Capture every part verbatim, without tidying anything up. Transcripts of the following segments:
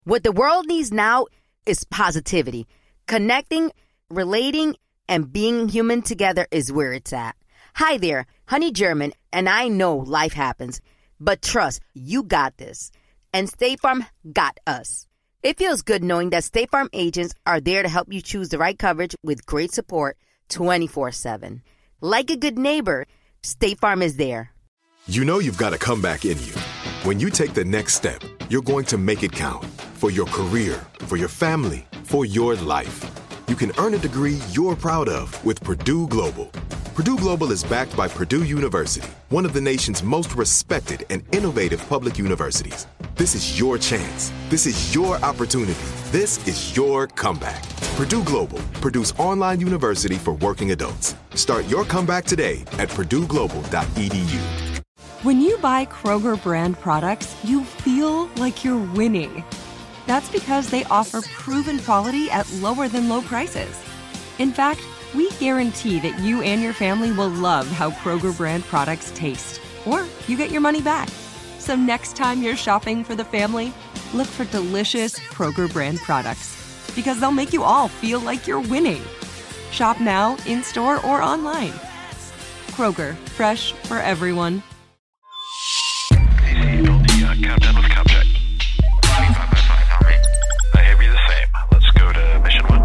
What the world needs now is positivity. Connecting, relating, and being human together is where it's at. Hi there, Honey German, and I know life happens, but trust, you got this. And State Farm got us. It feels good knowing that State Farm agents are there to help you choose the right coverage with great support twenty-four seven. Like a good neighbor, State Farm is there. You know you've got a comeback in you. When you take the next step, you're going to make it count. For your career, for your family, for your life. You can earn a degree you're proud of with Purdue Global. Purdue Global is backed by Purdue University, one of the nation's most respected and innovative public universities. This is your chance. This is your opportunity. This is your comeback. Purdue Global, Purdue's online university for working adults. Start your comeback today at purdue global dot e d u. When you buy Kroger brand products, you feel like you're winning. That's because they offer proven quality at lower than low prices. In fact, we guarantee that you and your family will love how Kroger brand products taste, or you get your money back. So next time you're shopping for the family, look for delicious Kroger brand products, because they'll make you all feel like you're winning. Shop now, in-store, or online. Kroger, fresh for everyone. A C, build the uh, countdown with cop check. five five five, how many? I have you the same. Let's go to mission one.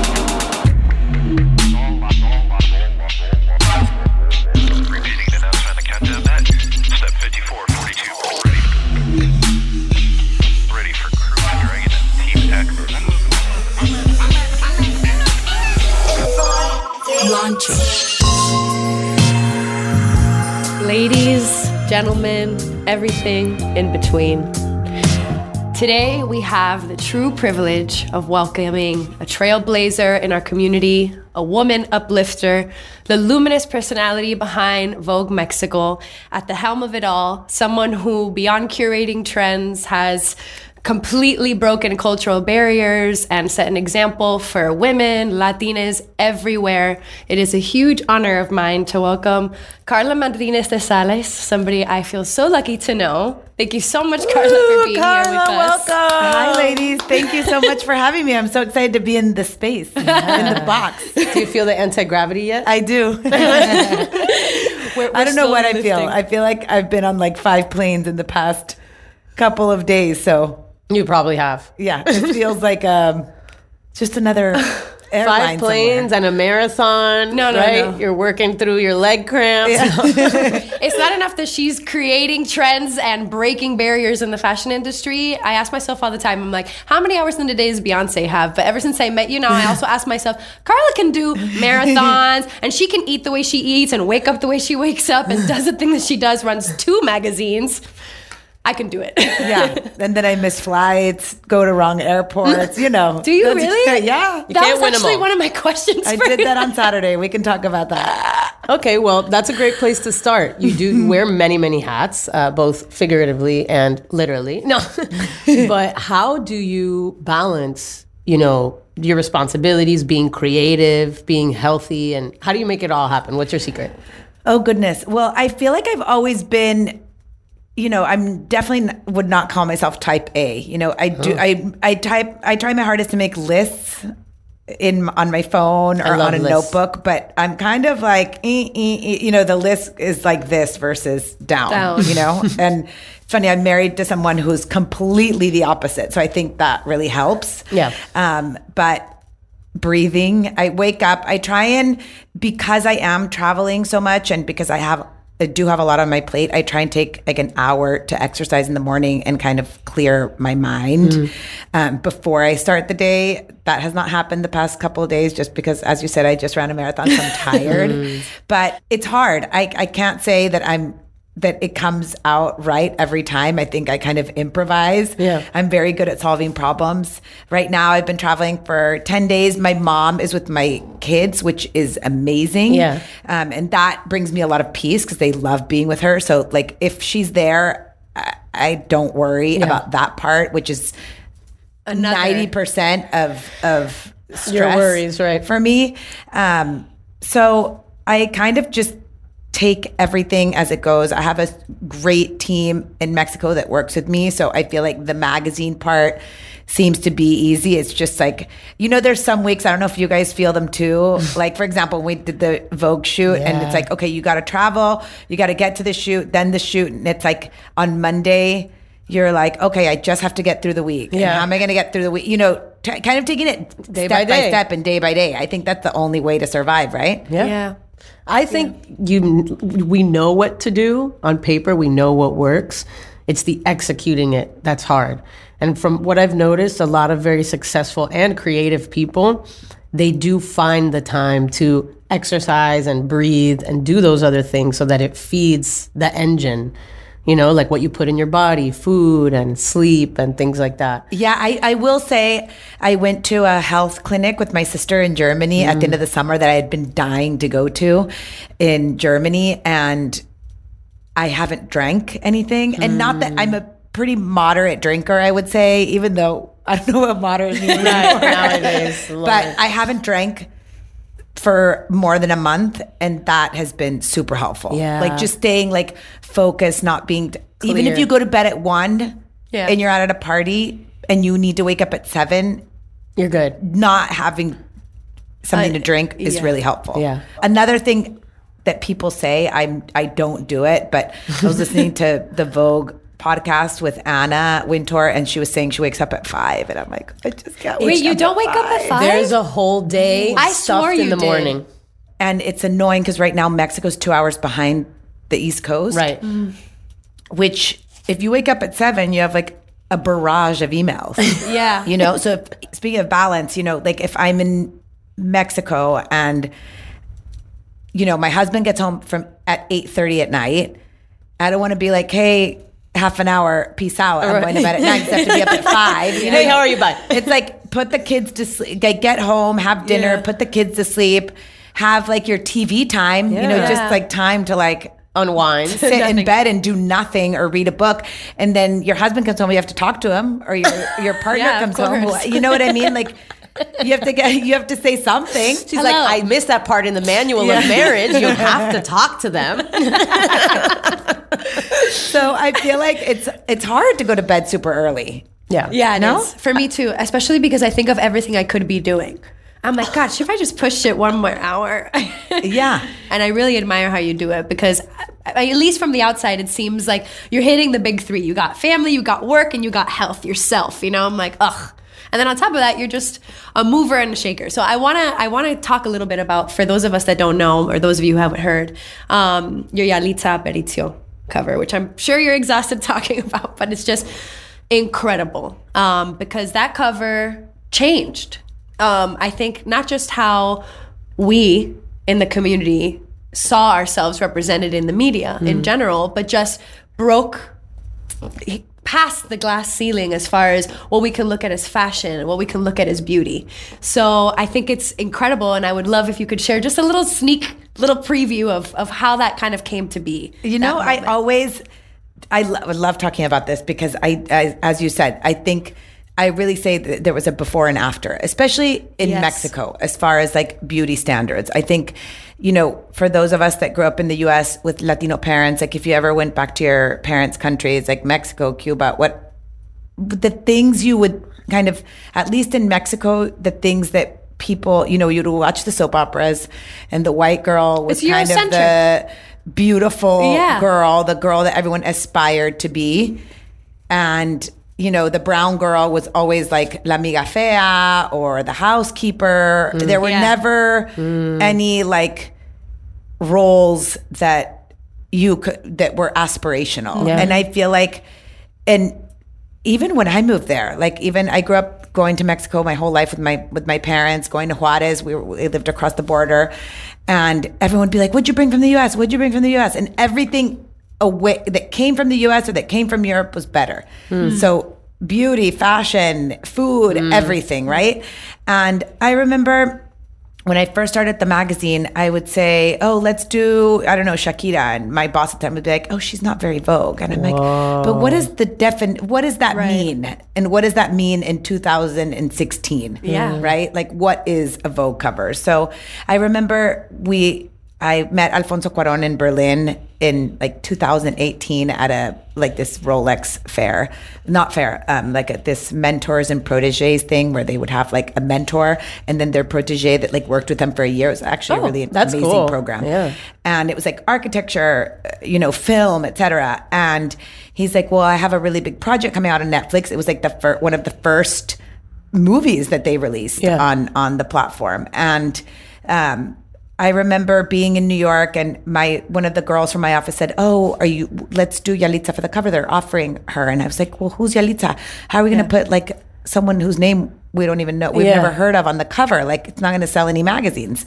Repeating the announcement, the countdown net. Step fifty-four forty-two, ready. Ready for Crew and Dragon and Team X. Launching. Ladies, gentlemen, everything in between. Today, we have the true privilege of welcoming a trailblazer in our community, a woman uplifter, the luminous personality behind Vogue Mexico, at the helm of it all, someone who, beyond curating trends, has completely broken cultural barriers and set an example for women, Latinas everywhere. It is a huge honor of mine to welcome Carla Martinez de Sales, somebody I feel so lucky to know. Thank you so much, Carla, Ooh, for being Carla, here with us. welcome. Hi, ladies. Thank you so much for having me. I'm so excited to be in the space, in the box. Do you feel the anti-gravity yet? I do. We're, we're I don't know what I slowly feel. lifting. I feel like I've been on like five planes in the past couple of days. So, You probably have. yeah, it feels like um, just another airline Five planes somewhere. and a marathon, No, no, right? no. You're working through your leg cramps. It's not enough that she's creating trends and breaking barriers in the fashion industry. I ask myself all the time, I'm like, how many hours in a day does Beyonce have? But ever since I met you now, I also ask myself, Carla can do marathons and she can eat the way she eats and wake up the way she wakes up and does the thing that she does, runs two magazines. I can do it. Yeah, and then I miss flights, go to wrong airports, you know. Do you That's- really? Yeah. You that can't was win 'em actually all. one of my questions I for did you. that on Saturday. We can talk about that. Okay, well, that's a great place to start. You do wear many, many hats, uh, both figuratively and literally. No, but how do you balance, you know, your responsibilities, being creative, being healthy, and how do you make it all happen? What's your secret? Oh, goodness. Well, I feel like I've always been, you know, I'm definitely n- would not call myself type A. You know, I do, I, I type, I try my hardest to make lists in on my phone or love on a lists. notebook, but I'm kind of like, eh, eh, eh, you know, the list is like this versus down, Down. you know? And it's funny, I'm married to someone who's completely the opposite. So I think that really helps. Yeah. Um, but breathing, I wake up, I try and, because I am traveling so much and because I have, I do have a lot on my plate, I try and take like an hour to exercise in the morning and kind of clear my mind Mm-hmm. um, before I start the day. That has not happened the past couple of days just because, as you said, I just ran a marathon, so I'm tired. But it's hard. I, I can't say that I'm that it comes out right every time. I think I kind of improvise. Yeah. I'm very good at solving problems. Right now, I've been traveling for ten days. My mom is with my kids, which is amazing. Yeah. Um, and that brings me a lot of peace because they love being with her. So, like, if she's there, I, I don't worry about that part, which is Another. ninety percent of, of stress Your worries, right. for me. Um, so I kind of just take everything as it goes. I have a great team in Mexico that works with me. So I feel like the magazine part seems to be easy. It's just like, you know, there's some weeks, I don't know if you guys feel them too. Like, for example, we did the Vogue shoot and Yeah. it's like, okay, you got to travel, you got to get to the shoot, then the shoot. And it's like on Monday, you're like, okay, I just have to get through the week. And Yeah. how am I going to get through the week? You know, t- kind of taking it Day step by by, day. step and day by day. I think that's the only way to survive, right? Yeah. Yeah. I think you we know what to do on paper. We know what works. It's the executing it that's hard. And from what I've noticed, a lot of very successful and creative people, they do find the time to exercise and breathe and do those other things so that it feeds the engine. You know, like what you put in your body, food and sleep and things like that. Yeah, I, I will say I went to a health clinic with my sister in Germany Mm. at the end of the summer that I had been dying to go to in Germany. And I haven't drank anything. And not that I'm a pretty moderate drinker, I would say, even though I don't know what moderate means anymore. Nowadays. But I haven't drank for more than a month, and that has been super helpful. Yeah. Like just staying like focused, not being even Clear. if you go to bed at one Yeah. and you're out at a party and you need to wake up at seven, You're good. not having something I- to drink is yeah. really helpful. Yeah. Another thing that people say, I'm I don't do it, but I was listening to the Vogue podcast with Anna Wintour, and she was saying she wakes up at five, and I'm like, I just can't wake Wait, you up don't at wake up at five? There's a whole day I stuffed swore in you the did. morning. And it's annoying because right now Mexico's two hours behind the East Coast. Right. Which, if you wake up at seven, you have like a barrage of emails. Yeah. You know, so if, speaking of balance, you know, like if I'm in Mexico and, you know, my husband gets home from at eight thirty at night, I don't want to be like, hey, half an hour, peace out. I'm going to bed at nine because I have to be up at five. You know? Hey, how are you, bud? It's like put the kids to sleep, like get home, have dinner, Yeah. put the kids to sleep, have like your T V time, you know, Yeah. just like time to like Unwind. sit in bed and do nothing or read a book. And then your husband comes home, you have to talk to him, or your your partner Yeah, of comes home. course. You know what I mean? Like you have to get you have to say something. She's like, I missed that part in the manual of marriage. You have to talk to them. So I feel like it's it's hard to go to bed super early. Yeah. Yeah, it No? is. For me too, especially because I think of everything I could be doing. I'm like, gosh, if I just pushed it one more hour. Yeah. And I really admire how you do it because, I, at least from the outside, it seems like you're hitting the big three. You got family, you got work, and you got health yourself. You know, I'm like, ugh. And then on top of that, you're just a mover and a shaker. So I wanna, I wanna talk a little bit about, for those of us that don't know, or those of you who haven't heard, um, your Yalitza Aparicio cover, which I'm sure you're exhausted talking about, but it's just incredible um, because that cover changed. Um, I think not just how we in the community saw ourselves represented in the media in general, but just broke past the glass ceiling as far as what we can look at as fashion and what we can look at as beauty. So I think it's incredible, and I would love if you could share just a little sneak little preview of, of how that kind of came to be. You know, that I moment. always, I lo- would love talking about this because I, I, as you said, I think I really say that there was a before and after, especially in Yes. Mexico, as far as like beauty standards. I think, you know, for those of us that grew up in the U S with Latino parents, like if you ever went back to your parents' countries, like Mexico, Cuba, what the things you would kind of, at least in Mexico, the things that people, you know, you'd watch the soap operas and the white girl was It's kind of Eurocentric. the beautiful Yeah. girl, the girl that everyone aspired to be. And, you know, the brown girl was always like La Amiga Fea or the housekeeper. There were Yeah. never any like roles that you could, that were aspirational. Yeah. And I feel like, and even when I moved there, like even I grew up going to Mexico my whole life with my with my parents, going to Juarez. We, were, we lived across the border, and everyone would be like, "What'd you bring from the U S? What'd you bring from the U S?" And everything away that came from the U S or that came from Europe was better. So beauty, fashion, food, everything, right? And I remember when I first started the magazine, I would say, oh, let's do, I don't know, Shakira. And my boss at the time would be like, oh, she's not very Vogue. And I'm like, but what is the defin, what does that Right. mean? And what does that mean in two thousand sixteen? Yeah. Right? Like what is a Vogue cover? So I remember we, I met Alfonso Cuarón in Berlin in like two thousand eighteen at a like this Rolex fair, not fair, um, like a, this mentors and proteges thing where they would have like a mentor and then their protege that like worked with them for a year. It was actually Oh, a really that's amazing cool. program. Yeah. And it was like architecture, you know, film, et cetera. And he's like, well, I have a really big project coming out on Netflix. It was like the fir- one of the first movies that they released Yeah. on on the platform. And um I remember being in New York and my one of the girls from my office said, oh, are you, let's do Yalitza for the cover. They're offering her. And I was like, well, who's Yalitza? How are we going to put like someone whose name we don't even know, we've Yeah. never heard of on the cover? Like it's not going to sell any magazines.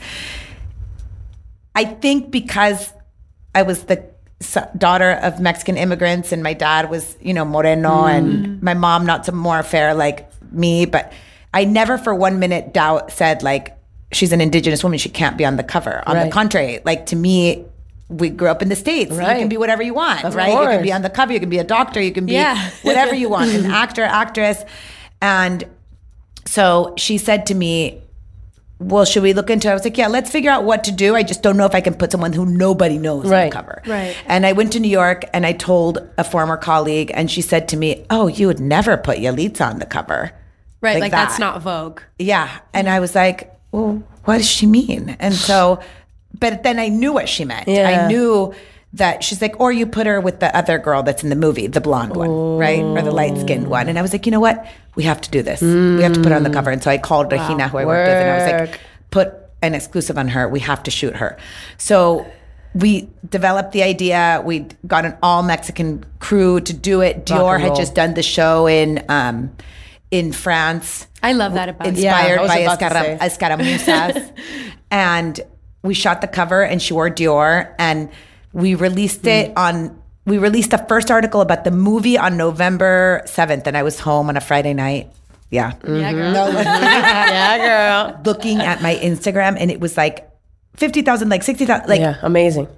I think because I was the s- daughter of Mexican immigrants and my dad was, you know, Moreno and my mom not some more fair like me, but I never for one minute doubt said like, she's an indigenous woman, she can't be on the cover. On the Right. contrary, like to me, we grew up in the States. Right. You can be whatever you want, Of right? You can be course. on the cover, you can be a doctor, you can be Yeah. whatever you want, an actor, actress. And so she said to me, well, should we look into it? I was like, yeah, let's figure out what to do. I just don't know if I can put someone who nobody knows on Right. the cover. Right. And I went to New York and I told a former colleague and she said to me, oh, you would never put Yalitza on the cover. Right, Like like, that's that. not Vogue. Yeah. And I was like, well, what does she mean? And so, but then I knew what she meant. Yeah. I knew that she's like, or you put her with the other girl that's in the movie, the blonde one, right? Or the light skinned one. And I was like, you know what? We have to do this. We have to put her on the cover. And so I called Regina, who I worked with, and I was like, Work. put an exclusive on her. We have to shoot her. So we developed the idea. We got an all Mexican crew to do it. Dior and had roll. just done the show in um, in France. I love that about you. Yeah, Inspired I was by about to escara- say. escaramuzas. And we shot the cover and she wore Dior and we released it on, we released the first article about the movie on November seventh and I was home on a Friday night. Yeah. Yeah, girl. Yeah, girl. Looking at my Instagram and it was like fifty thousand, like sixty thousand, like Yeah, amazing.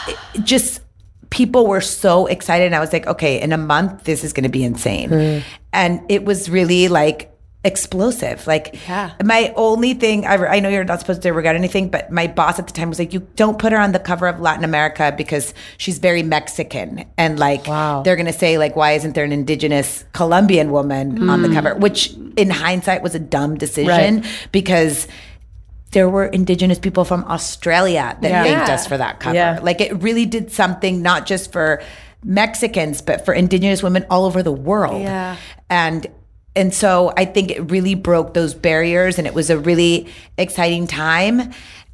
just people were so excited. And I was like, okay, in a month, this is going to be insane. And it was really like explosive. Like Yeah. my only thing, I, I know you're not supposed to regret anything, but my boss at the time was like, you don't put her on the cover of Latin America because she's very Mexican. And like, Wow. they're going to say like, why isn't there an indigenous Colombian woman on the cover? Which in hindsight was a dumb decision Right. because there were indigenous people from Australia that Yeah. thanked Yeah. us for that cover. Yeah. Like it really did something not just for Mexicans, but for indigenous women all over the world. Yeah. And and so I think it really broke those barriers and it was a really exciting time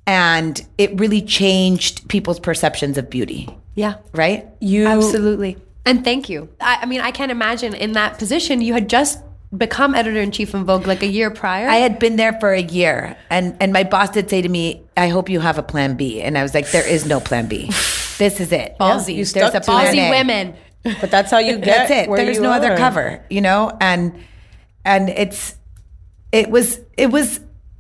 and it really changed people's perceptions of beauty. Yeah. Right? You Absolutely. And thank you. I, I mean, I can't imagine in that position, you had just become editor-in-chief in Vogue like a year prior. I had been there for a year and, and my boss did say to me, I hope you have a plan B. And I was like, there is no plan B. This is it. Ballsy. you There's stuck a to plan Ballsy A. women. But that's how you get. That's it. where There's you no other are. cover, you know? And and it's it was it was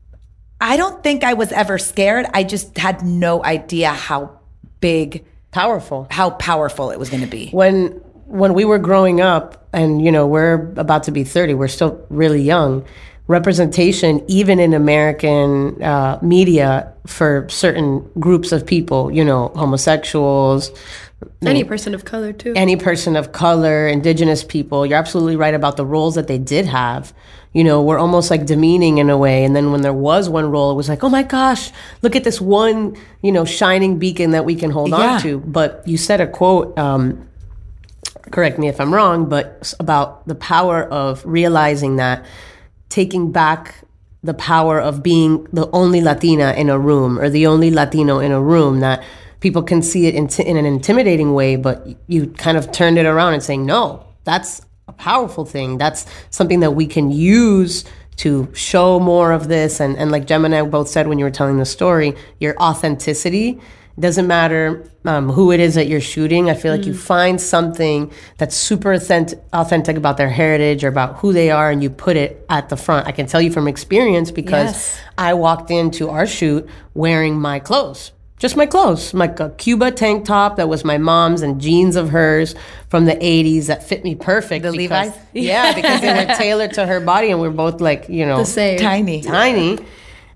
I don't think I was ever scared. I just had no idea how big, Powerful. how powerful it was going to be. When when we were growing up, and you know we're about to be thirty, we're still really young. Representation, even in American uh, media, for certain groups of people, you know, homosexuals, Any person of color, too. any person of color, indigenous people, you're absolutely right about the roles that they did have. You know, were almost like demeaning in a way. And then when there was one role, it was like, oh my gosh, look at this one, you know, shining beacon that we can hold Yeah. on to. But you said a quote, um, correct me if I'm wrong, but s- about the power of realizing that taking back the power of being the only Latina in a room or the only Latino in a room, that people can see it in, in an intimidating way, but you kind of turned it around and saying, no, that's a powerful thing. That's something that we can use to show more of this. And, and like Gemma and I both said when you were telling the story, your authenticity. Doesn't matter um, who it is that you're shooting. I feel like you find something that's super authentic, authentic about their heritage or about who they are, and you put it at the front. I can tell you from experience because Yes. I walked into our shoot wearing my clothes, just my clothes, like a Cuba tank top that was my mom's and jeans of hers from the eighties that fit me perfect. The because- Levi's? Yeah, because they were tailored to her body, and we're both like, you know, The same. Tiny. tiny.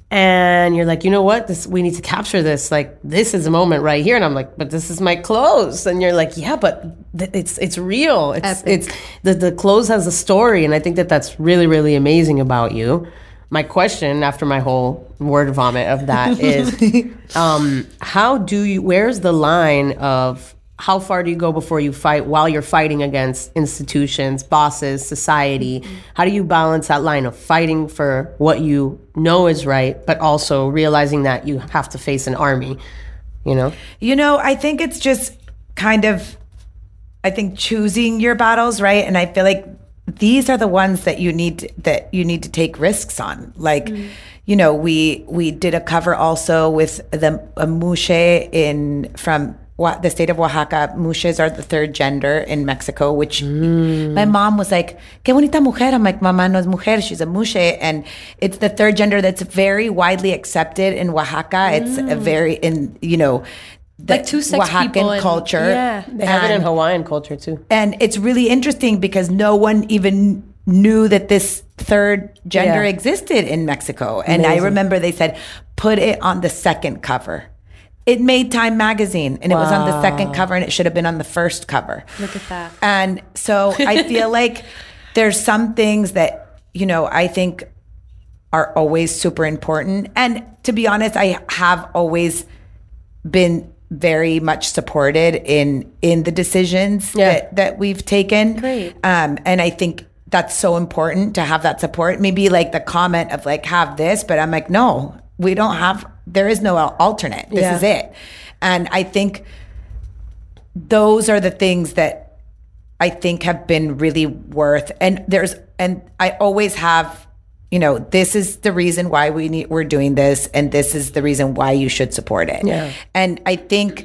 And you're like, you know what? This we need to capture this. Like, this is a moment right here. And I'm like, but this is my clothes. And you're like, yeah, but th- it's it's real. It's Epic. it's the the clothes has a story, and I think that that's really really amazing about you. My question after my whole word vomit of that is, um, how do you? Where's the line of how far do you go before you fight while you're fighting against institutions, bosses, society? Mm-hmm. How do you balance that line of fighting for what you know is right, but also realizing that you have to face an army, you know? You know, I think it's just kind of, I think choosing your battles, right? And I feel like these are the ones that you need to, that you need to take risks on. Like, mm. you know, we we did a cover also with the a mushe in from the state of Oaxaca. Mushes are the third gender in Mexico, which mm. my mom was like, "Qué bonita mujer." I'm like, "Mama no es mujer, she's a mushe," and it's the third gender that's very widely accepted in Oaxaca. Mm. It's a very in you know. The like two sex Oaxacan people and, culture. Yeah. They have and, it in Hawaiian culture too. And it's really interesting because no one even knew that this third gender Yeah. existed in Mexico. And Amazing. I remember they said, put it on the second cover. It made Time magazine and wow. it was on the second cover and it should have been on the first cover. Look at that. And so I feel like there's some things that, you know, I think are always super important. And to be honest, I have always been very much supported in in the decisions Yeah. that, that we've taken. Great. Um, and I think that's so important to have that support. Maybe like the comment of like, have this, but I'm like, no, we don't have, there is no alternate. This Yeah. is it. And I think those are the things that I think have been really worth, and there's, and I always have, you know, this is the reason why we need, we're doing this, and this is the reason why you should support it. Yeah. And I think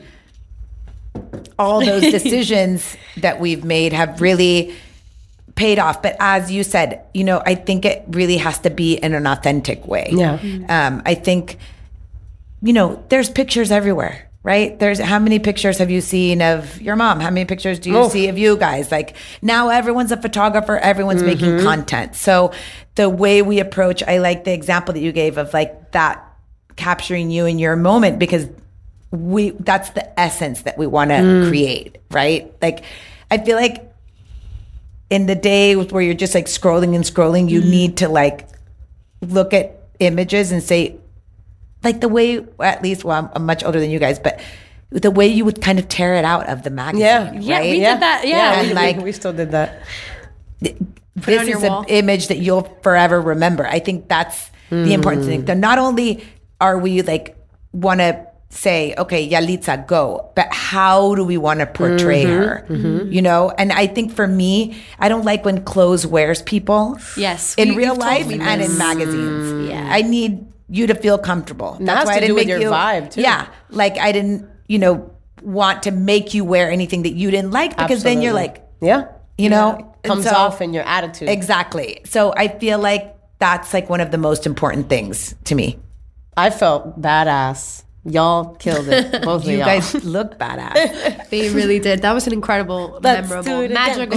all those decisions that we've made have really paid off. But as you said, you know, I think it really has to be in an authentic way. Yeah. Um, I think, you know, there's pictures everywhere, right? There's how many pictures have you seen of your mom? How many pictures do you Oh. see of you guys? Like now everyone's a photographer, everyone's Mm-hmm. making content. So the way we approach, I like the example that you gave of like that capturing you in your moment, because we, that's the essence that we want to Mm. create, right? Like, I feel like in the day where you're just like scrolling and scrolling, you need to like look at images and say, like the way, at least, well, I'm, I'm much older than you guys, but the way you would kind of tear it out of the magazine. Yeah. Yeah, right? we did that. Yeah. And we, like, we still did that. it this on your is an wall. image that you'll forever remember. I think that's the important thing. So not only are we like want to say, okay, Yalitza, go, but how do we want to portray her? You know? And I think for me, I don't like when clothes wears people. Yes, In you- real you've told life me and this. in magazines. Yeah. I need you to feel comfortable. that has why to I didn't do with make your you, vibe, too. Yeah. Like I didn't, you know, want to make you wear anything that you didn't like, because then you're Absolutely. like, Yeah. you know, and Comes so- off in your attitude. Exactly. So I feel like that's like one of the most important things to me. I felt badass. Y'all killed it. Both You of y'all. guys look badass. They really did. That was an incredible, Let's memorable, do it again. magical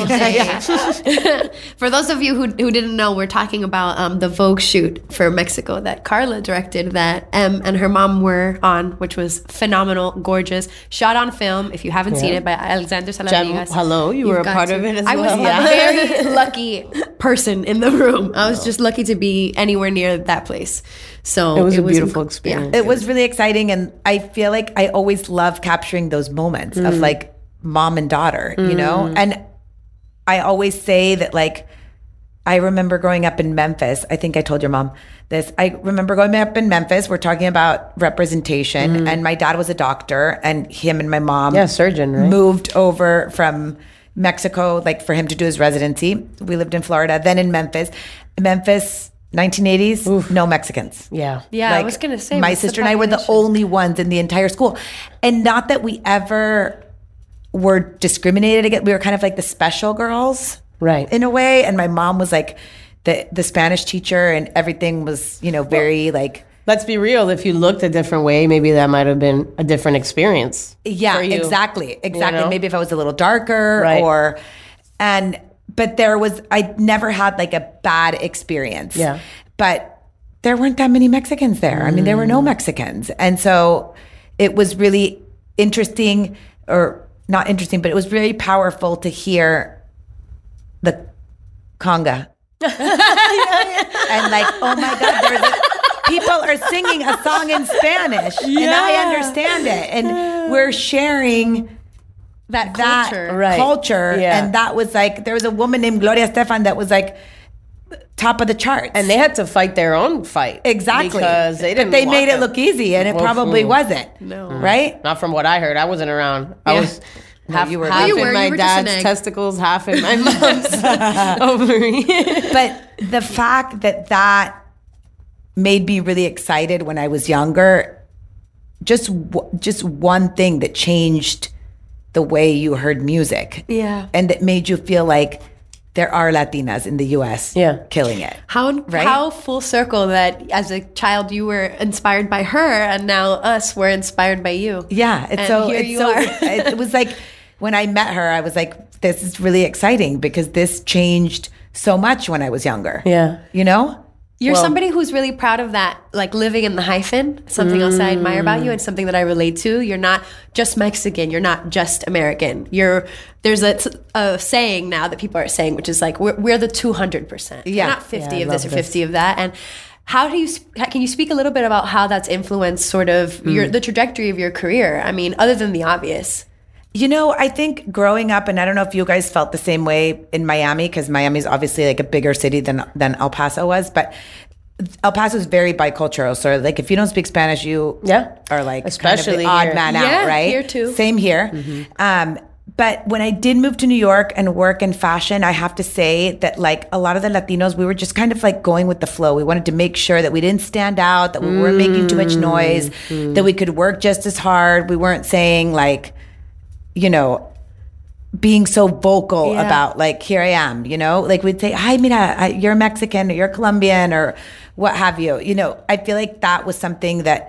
day. For those of you who, who didn't know, we're talking about um, the Vogue shoot for Mexico that Carla directed, that Em and her mom were on, which was phenomenal, gorgeous, shot on film. If you haven't seen Yeah. it, by Alexander Jem, Saladrigas. hello, you You've were a got part to. of it as I was well. a Yeah. very lucky person in the room. I was just lucky to be anywhere near that place. So It was a beautiful inc- experience. yeah. It was really exciting. And I feel like I always love capturing those moments of like mom and daughter, you know? And I always say that like, I remember growing up in Memphis. I think I told your mom this. I remember growing up in Memphis. We're talking about representation, and my dad was a doctor, and him and my mom Yeah, surgeon, right? moved over from Mexico, like for him to do his residency. We lived in Florida, then in Memphis. Memphis, nineteen eighties, no Mexicans. Yeah. Yeah, I Like, was gonna say my what's the sister and I were the population? only ones in the entire school, and not that we ever were discriminated against. We were kind of like the special girls, Right. in a way. And my mom was like the the Spanish teacher, and everything was, you know, very like, Let's be real. If you looked a different way, maybe that might have been a different experience. yeah, for you. exactly, exactly. know? Maybe if I was a little darker, Right. or and but there was I never had like a bad experience. Yeah. but there weren't that many Mexicans there. I mean, there were no Mexicans. And so it was really interesting, or not interesting, but it was very powerful to hear the conga. And like, oh my God, there's a, people are singing a song in Spanish, yeah. and I understand it. And we're sharing that that culture. Right. culture. Yeah. And that was like, there was a woman named Gloria Estefan that was like top of the charts. And they had to fight their own fight. Exactly. Because they didn't But they want made it them. look easy, and it Well, probably mm. wasn't. No. Right? Not from what I heard. I wasn't around. I Yeah. was half, you were- half Oh, you in were. my You were just an dad's egg. testicles, half in my mom's ovary. But the fact that that made me really excited when I was younger, just w- just one thing that changed the way you heard music. Yeah. And that made you feel like there are Latinas in the U S Yeah. killing it. How Right? how full circle that as a child you were inspired by her, and now us we're inspired by you. Yeah, it's And so here it's you so are. it, it was like when I met her, I was like, this is really exciting because this changed so much when I was younger. Yeah. You know? You're Well- somebody who's really proud of that, like living in the hyphen. Something else I admire about you, and something that I relate to. You're not just Mexican. You're not just American. You're there's a, a saying now that people are saying, which is like we're, we're the two hundred percent. Yeah. We're not fifty Yeah, I of this love or this. fifty of that. And how do you sp- can you speak a little bit about how that's influenced sort of your the trajectory of your career? I mean, other than the obvious. You know, I think growing up, and I don't know if you guys felt the same way in Miami, because Miami is obviously like a bigger city than than El Paso was, but El Paso is very bicultural. So like if you don't speak Spanish, you Yeah. are like Especially kind of the odd here. man Yeah, out, right? here too. Same here. Um, but when I did move to New York and work in fashion, I have to say that like a lot of the Latinos, we were just kind of like going with the flow. We wanted to make sure that we didn't stand out, that we weren't making too much noise, that we could work just as hard. We weren't saying like, you know, being so vocal Yeah. about like, here I am, you know, like we'd say, hi, mira, I- you're Mexican or you're Colombian or what have you. You know, I feel like that was something that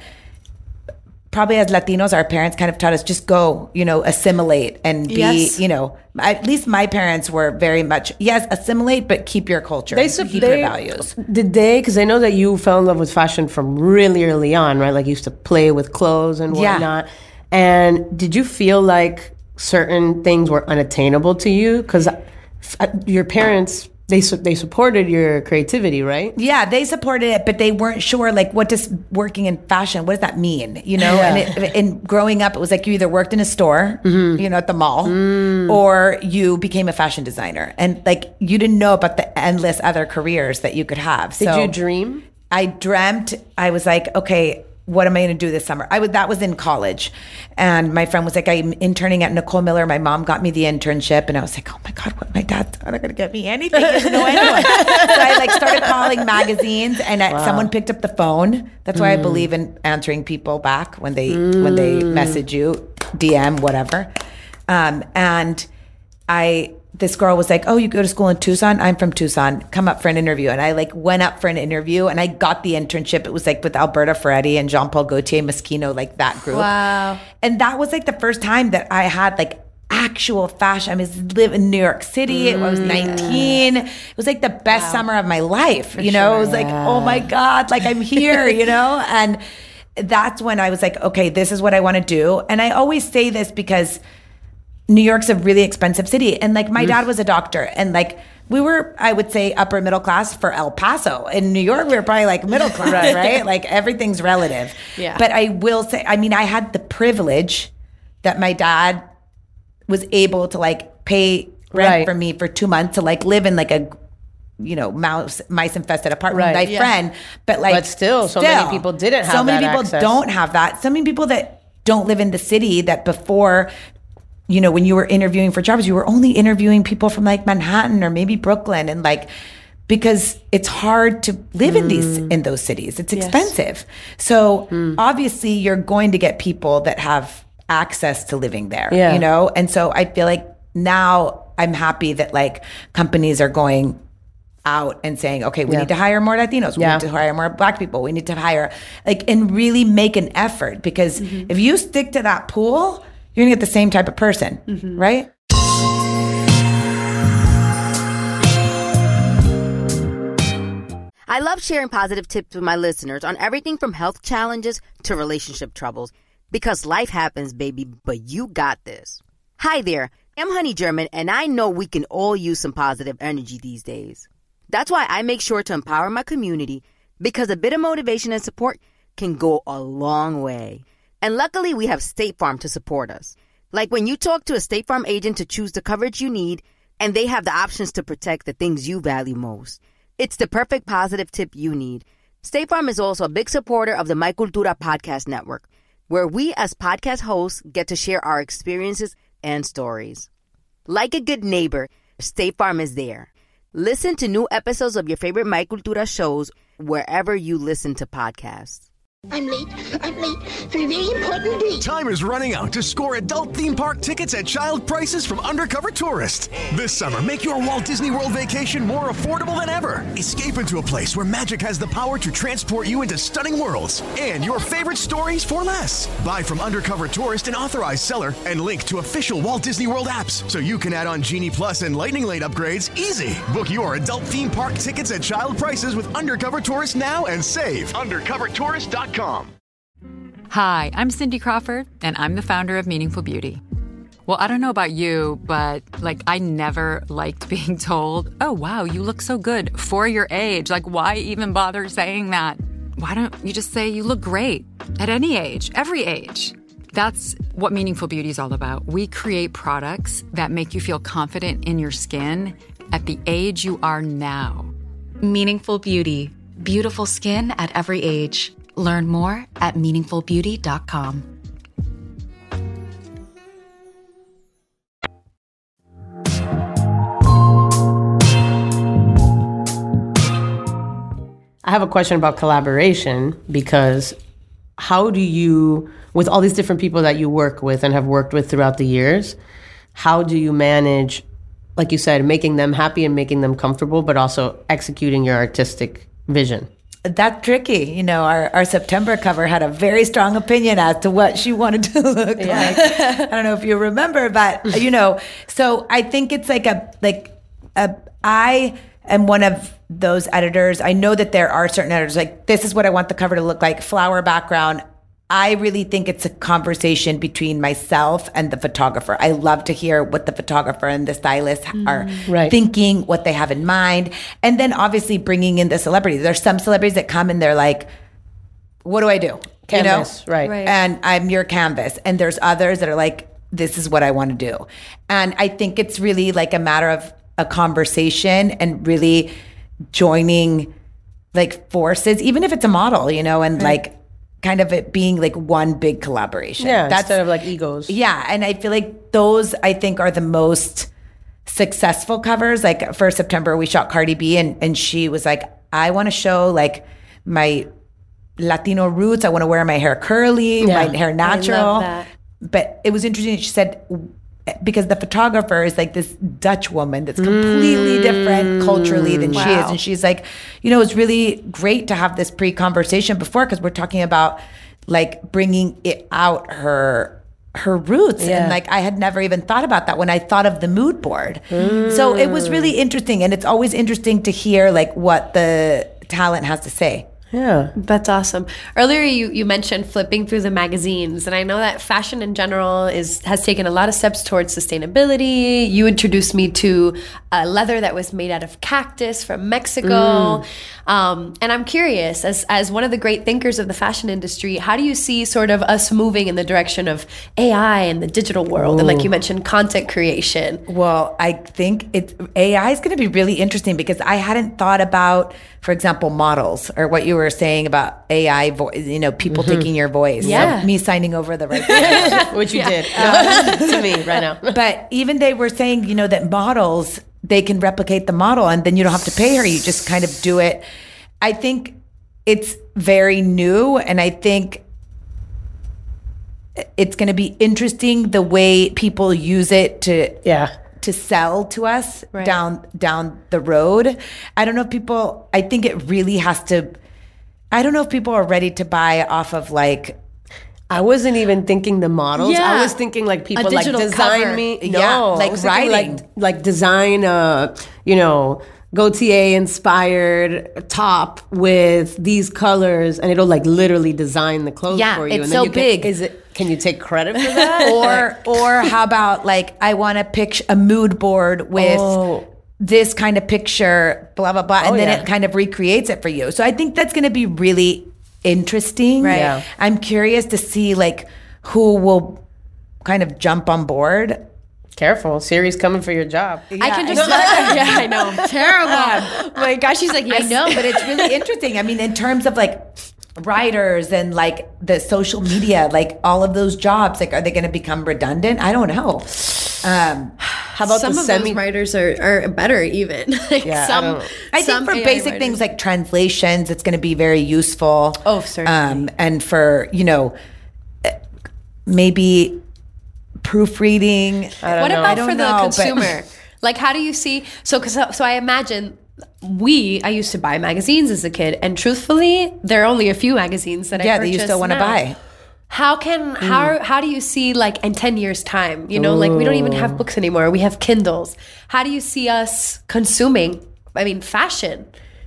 probably as Latinos, our parents kind of taught us just go, you know, assimilate and be, Yes. you know, at least my parents were very much, yes, assimilate, but keep your culture, They and sup- keep they- your values. Did they? Because I know that you fell in love with fashion from really early on, right? Like you used to play with clothes and Yeah. whatnot. And did you feel like certain things were unattainable to you? Because your parents, they su- they supported your creativity, right? Yeah, they supported it, but they weren't sure, like, what does working in fashion, what does that mean? You know, Yeah. and it, in growing up, it was like you either worked in a store, Mm-hmm. you know, at the mall, Mm. or you became a fashion designer. And like, you didn't know about the endless other careers that you could have. Did so you dream? I dreamt, I was like, okay, what am I going to do this summer? I was, that was in college. And my friend was like, I'm interning at Nicole Miller. My mom got me the internship. And I was like, oh my God, what? My dad's not going to get me anything. He doesn't know anyone. So I like started calling magazines, and I, someone picked up the phone. That's why I believe in answering people back when they, when they message you, D M, whatever. Um, and I, this girl was like, oh, you go to school in Tucson? I'm from Tucson. Come up for an interview. And I like went up for an interview, and I got the internship. It was like with Alberta Ferretti and Jean-Paul Gaultier Moschino, like that group. Wow. And that was like the first time that I had like actual fashion. I was live in New York City. I was nineteen. It was like the best summer of my life. you know, it was like, oh my God, like I'm here, you know? And that's when I was like, okay, this is what I want to do. And I always say this because New York's a really expensive city. And like my dad was a doctor, and like we were, I would say, upper middle class for El Paso. In New York, we were probably like middle class, right? right? Like everything's relative. Yeah. But I will say, I mean, I had the privilege that my dad was able to like pay rent Right. for me for two months to like live in like a, you know, mouse mice infested apartment Right. with my Yeah. friend. But like, But still, so many people didn't have So many that people access. don't have that. So many people that don't live in the city, that before, you know, when you were interviewing for jobs, you were only interviewing people from like Manhattan or maybe Brooklyn, and like, because it's hard to live in these in those cities. It's expensive. So obviously you're going to get people that have access to living there, Yeah. you know? And so I feel like now I'm happy that like companies are going out and saying, okay, we Yeah. need to hire more Latinos. We Yeah. need to hire more Black people. We need to hire like, and really make an effort, because if you stick to that pool, you're gonna get the same type of person, right? I love sharing positive tips with my listeners on everything from health challenges to relationship troubles. Because life happens, baby, but you got this. Hi there, I'm Honey German, and I know we can all use some positive energy these days. That's why I make sure to empower my community, because a bit of motivation and support can go a long way. And luckily, we have State Farm to support us. Like when you talk to a State Farm agent to choose the coverage you need, and they have the options to protect the things you value most. It's the perfect positive tip you need. State Farm is also a big supporter of the My Cultura podcast network, where we as podcast hosts get to share our experiences and stories. Like a good neighbor, State Farm is there. Listen to new episodes of your favorite My Cultura shows wherever you listen to podcasts. I'm late. I'm late for a very important date. Time is running out to score adult theme park tickets at child prices from Undercover Tourist. This summer, make your Walt Disney World vacation more affordable than ever. Escape into a place where magic has the power to transport you into stunning worlds and your favorite stories for less. Buy from Undercover Tourist, an authorized seller, and link to official Walt Disney World apps so you can add on Genie Plus and Lightning Lane upgrades easy. Book your adult theme park tickets at child prices with Undercover Tourist now and save. undercover tourist dot com. Hi, I'm Cindy Crawford, and I'm the founder of Meaningful Beauty. Well, I don't know about you, but like I never liked being told, oh, wow, you look so good for your age. Like, why even bother saying that? Why don't you just say you look great at any age, every age? That's what Meaningful Beauty is all about. We create products that make you feel confident in your skin at the age you are now. Meaningful Beauty. Beautiful skin at every age. Learn more at meaningful beauty dot com. I have a question about collaboration, because how do you, with all these different people that you work with and have worked with throughout the years, how do you manage, like you said, making them happy and making them comfortable, but also executing your artistic vision? That's tricky. You know, our, our September cover had a very strong opinion as to what she wanted to look yeah. like. I don't know if you remember, but you know, so I think it's like a, like a, I am one of those editors. I know that there are certain editors, like, this is what I want the cover to look like, flower background. I really think it's a conversation between myself and the photographer. I love to hear what the photographer and the stylist mm. are right. thinking, what they have in mind. And then obviously bringing in the celebrities. There's some celebrities that come and they're like, what do I do? Canvas, you know? right. right. And I'm your canvas. And there's others that are like, this is what I want to do. And I think it's really like a matter of a conversation and really joining like forces, even if it's a model, you know, and right. like, kind of it being like one big collaboration. Yeah, that's instead of like egos. Yeah, and I feel like those, I think, are the most successful covers. Like for September, we shot Cardi B, and, and she was like, I want to show like my Latino roots. I want to wear my hair curly, yeah. my hair natural. I love that. But it was interesting. She said, because the photographer is like this Dutch woman that's completely mm. different culturally than wow. she is. And she's like, you know, it's really great to have this pre-conversation before, because we're talking about like bringing it out her her roots. Yeah. And like, I had never even thought about that when I thought of the mood board. Mm. So it was really interesting. And it's always interesting to hear like what the talent has to say. Yeah. That's awesome. Earlier you, you mentioned flipping through the magazines, and I know that fashion in general is has taken a lot of steps towards sustainability. You introduced me to a leather that was made out of cactus from Mexico. Mm. Um, and I'm curious, as as one of the great thinkers of the fashion industry, how do you see sort of us moving in the direction of A I and the digital world? Ooh. And like you mentioned, content creation. Well, I think it A I is going to be really interesting, because I hadn't thought about, for example, models, or what you were saying about A I, vo- you know, people mm-hmm. taking your voice. Yeah. So me signing over the right thing. Which you yeah. did uh, to me right now. But even they were saying, you know, that models, they can replicate the model and then you don't have to pay her. You just kind of do it. I think it's very new, and I think it's going to be interesting the way people use it to yeah. to sell to us right. down down the road. I don't know if people, I think it really has to, I don't know if people are ready to buy off of like, I wasn't even thinking the models. Yeah. I was thinking like people like design cover. me. Yeah, No, like I was thinking, writing. like like design. Uh, you know, Gaultier inspired top with these colors, and it'll like literally design the clothes Yeah, for you. it's and so you can- big. Is it? Can you take credit for that? or or how about like I want to pick a mood board with Oh. this kind of picture, blah blah blah, and Oh, then yeah. it kind of recreates it for you. So I think that's going to be really interesting. Right. Yeah. I'm curious to see like who will kind of jump on board. Careful, Siri's coming for your job. I can just yeah, I know. Terrible. Oh my gosh, she's like, I yes. know, but it's really interesting. I mean, in terms of like writers and like the social media, like all of those jobs, like are they going to become redundant? I don't know. Um, How about Some the of semi? those writers are, are better even. Like Yeah, I some, don't- I think some for A I basic writers. things like translations, it's going to be very useful. Oh, certainly. Um, and for, you know, eh, maybe proofreading. What I about don't for the know, but- consumer? Like, how do you see? So, cause, so I imagine we. I used to buy magazines as a kid, and truthfully, there are only a few magazines that I Yeah, that you purchase still want to now. buy. How can how how do you see like in ten years time? You know, like we don't even have books anymore. We have Kindles. How do you see us consuming? I mean, fashion.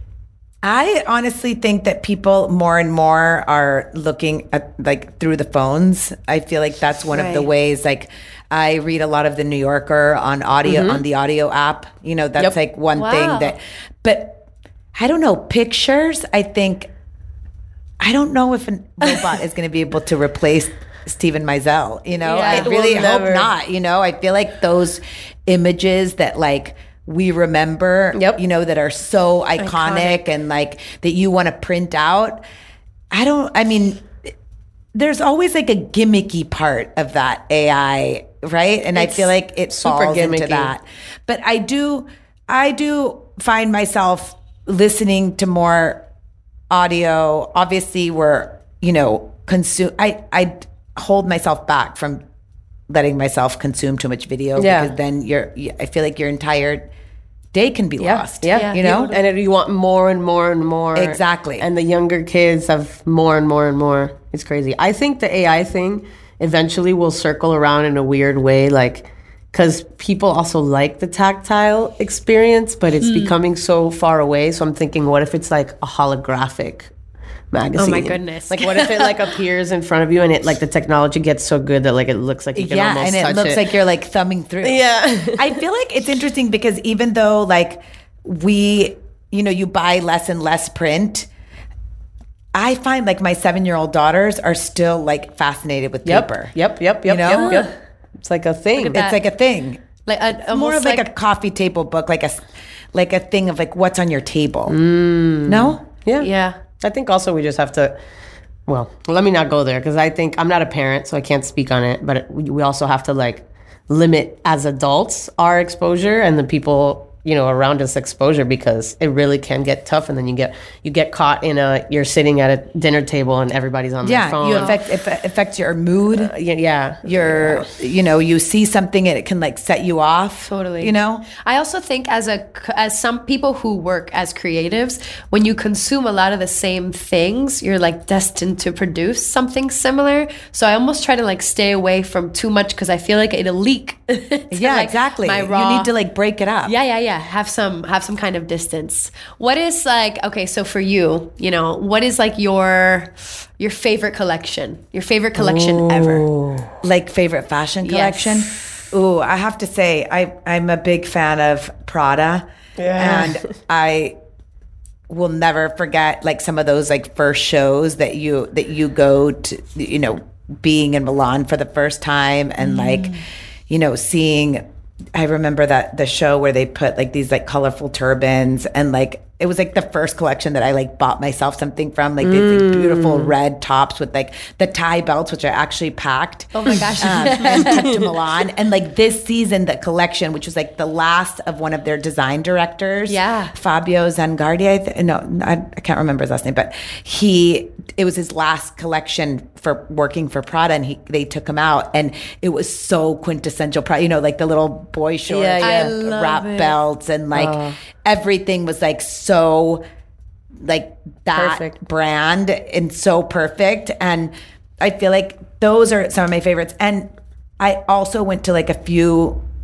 I honestly think that people more and more are looking at like through the phones. I feel like that's one of the Right. ways. Like I read a lot of the New Yorker on audio on the audio app. You know, that's Yep. like one Wow. thing that. But I don't know pictures. I think I don't know if a robot is going to be able to replace Stephen Meisel. You know, Yeah. I It will really hope never. not. You know, I feel like those images that like we remember. Yep. You know, that are so iconic, Iconic. and like that you want to print out. I don't, I mean, there's always like a gimmicky part of that A I, right? And I It's feel like it super falls into gimmicky. that. But I do, I do find myself listening to more audio. Obviously, we're, you know, consume, I, I hold myself back from letting myself consume too much video Yeah. because then you're, I feel like your entire day can be lost. Yeah, You know? and it, you want more and more and more. Exactly. And the younger kids have more and more and more. It's crazy. I think the A I thing eventually will circle around in a weird way, like because people also like the tactile experience, but it's becoming so far away. So I'm thinking, what if it's like a holographic magazine? Oh my goodness. Like, what if it like appears in front of you and it like the technology gets so good that like it looks like you can Yeah, almost and it touch looks it. like you're like thumbing through. Yeah. I feel like it's interesting because even though like we, you know, you buy less and less print, I find like my seven-year-old daughters are still like fascinated with Yep. paper. Yep. Yep. Yep. You know? Yep. Yep. It's like a thing. Look at It's like a thing. Like a, More of almost like, a coffee table book, like a like a thing of like what's on your table. No? Yeah. Yeah. I think also we just have to, well, let me not go there because I think I'm not a parent, so I can't speak on it. But we we also have to like limit as adults our exposure and the people, you know, around us exposure because it really can get tough. And then you get you get caught in a, you're sitting at a dinner table and everybody's on their Yeah, phone. you affect it affects your mood. yeah, yeah. Your, you know, you see something and it can like set you off. Totally. You know? I also think as a as some people who work as creatives, when you consume a lot of the same things, you're like destined to produce something similar. So I almost try to like stay away from too much because I feel like it'll leak. to, Yeah, like, exactly. My You raw, need to like break it up. Yeah, yeah, yeah. Have some have some kind of distance. What is like okay, so for you, you know, what is like your your favorite collection? Your favorite collection ever? Like favorite fashion collection. Yes. Ooh, I have to say, I I'm a big fan of Prada, Yeah. and I will never forget like some of those like first shows that you that you go to, you know, being in Milan for the first time and like, you know, seeing. I remember that the show where they put like these like colorful turbans and like it was like the first collection that I like bought myself something from, like these like, beautiful red tops with like the tie belts, which I actually packed. Oh my gosh. Um, and took to Milan. And like this season, the collection, which was like the last of one of their design directors, Yeah. Fabio Zangardi. I th- no, I, I can't remember his last name, but he it was his last collection for working for Prada, and he they took him out, and it was so quintessential Prada. You know, like the little boy shorts, Yeah, yeah. I love wrap it. belts, and like everything was like so like that Perfect. brand and so perfect. And I feel like those are some of my favorites. And I also went to like a few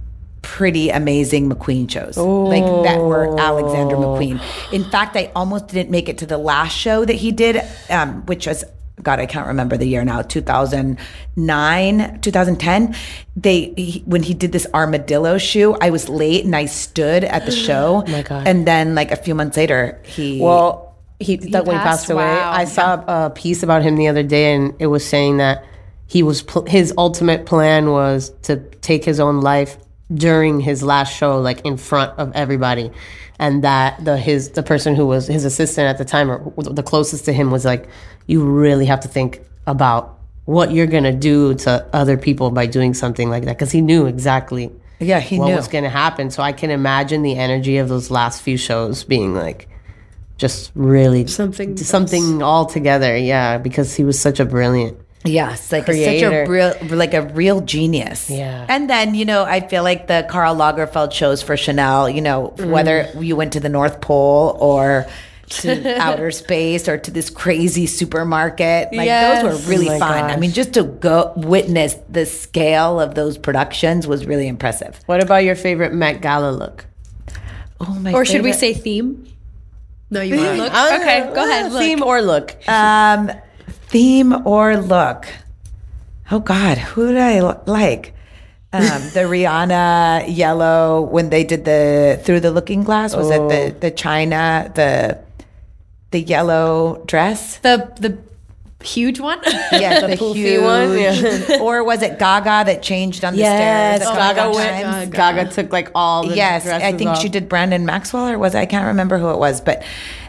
pretty amazing McQueen shows, like that were Alexander McQueen. In fact, I almost didn't make it to the last show that he did, um, which was, God, I can't remember the year now, two thousand nine, two thousand ten. They he, when he did this armadillo shoe, I was late and I stood at the show. Oh my God. And then like a few months later, he Well, he, that when he passed? passed away, Wow. I saw a piece about him the other day, and it was saying that he was pl- his ultimate plan was to take his own life during his last show, like in front of everybody, and that the his the person who was his assistant at the time, or the closest to him, was like, you really have to think about what you're gonna do to other people by doing something like that, because he knew exactly yeah he what knew was gonna happen. So I can imagine the energy of those last few shows being like just really Something something all together. Yeah, because he was such a brilliant. Yes, like Creator. such a real, like a real genius. Yeah. And then, you know, I feel like the Karl Lagerfeld shows for Chanel, you know, Mm. whether you went to the North Pole or to outer space or to this crazy supermarket, like Yes. those were really Oh my fun. I gosh. mean, just to go witness the scale of those productions was really impressive. What about your favorite Met Gala look? Oh my Or should we favorite- say theme? No, you want to look? Uh, Okay, go ahead. Look. Theme or look? Um, theme or look? Oh God, who did I li- like? Um, the Rihanna yellow when they did the Through the Looking Glass. Was Oh. it the the China the the yellow dress? The the huge one. Yes, the, poofy huge one, yeah. Or was it Gaga that changed on the Yes, stairs? a couple Gaga of went. times? Gaga took like all the Yes, I dresses think off. she did Brandon Maxwell, or was I can't remember who it was, but